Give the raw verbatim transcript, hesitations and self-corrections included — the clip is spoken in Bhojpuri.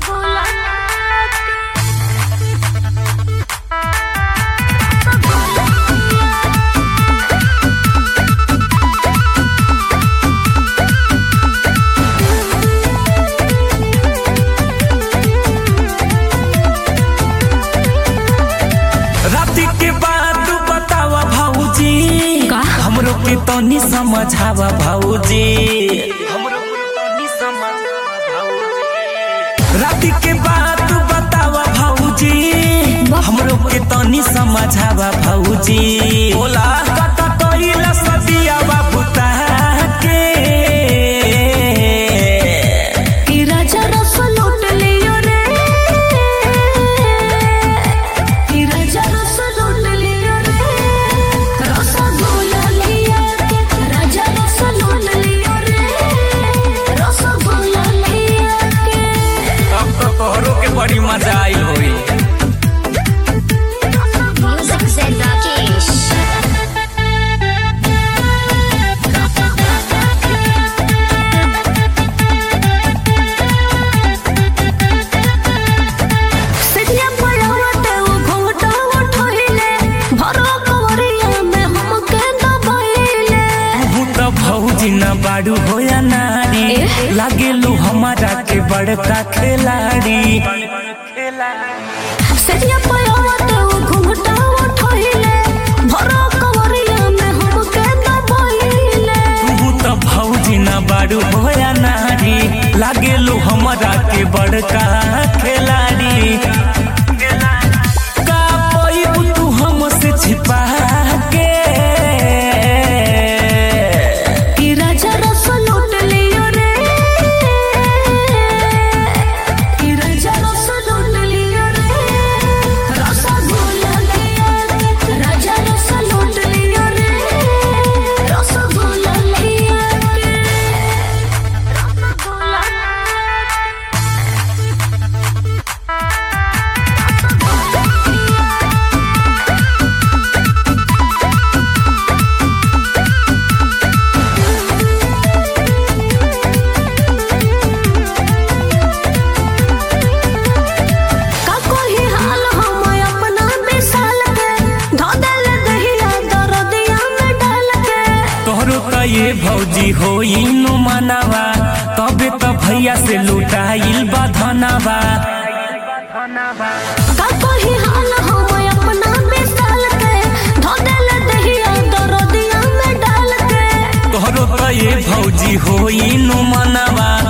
के तनी समझावा भौजी, हमरो तनी समझावा भौजी। रात के बात बतावा भौजी, हमरो के तनी समझावा भौजी। बोला कता तोइला सदिया बाबूता के कि राजा रस लूट लियो रे, कि राजा रस लूट लियो रे, रसगुल्ला लिया के राजा रस लूट लियो रे, रसगुल्ला लिया के। अब तो तोहरो के बड़ी मजा आई होई। म्यूजिक से राकेश सिटिया पड़ावते वो घोटा उठोइले, भरो कवरिया में हमके दबाइले। तू तो भौजी न बाड़ू होया नारी, लागेलू हमारा के बड़का खिलाड़ी। सिटिया पड़ावते वो घोटा उठोइले, भरो कवरिया में हमके दबाइले। तू तो भौजी न बाड़ू होया नारी, लागेलू हमारा के बड़का खिलाड़ी। का पैबू तू हमसे छिपा के कि राजा रस लूट लियो रे, कि राजा रस लूट लियो रे, रसगुल्ला लिया के राजा रस लूट लियो रे, रसगुल्ला लिया के, रसगुल्ला का कोई हाल हम अपना मिसाल के, धो देल दहिया दरदिया में डाल के। तोहरो तो ये भौजी होई नु मनावा, तबे तो भैया से लुटाइल बा धनावा। का कोई हाल हम अपना मिसाल के, धो देल दहिया दरदिया में डाल के। तोहरो तो ये भौजी होई नु मनावा,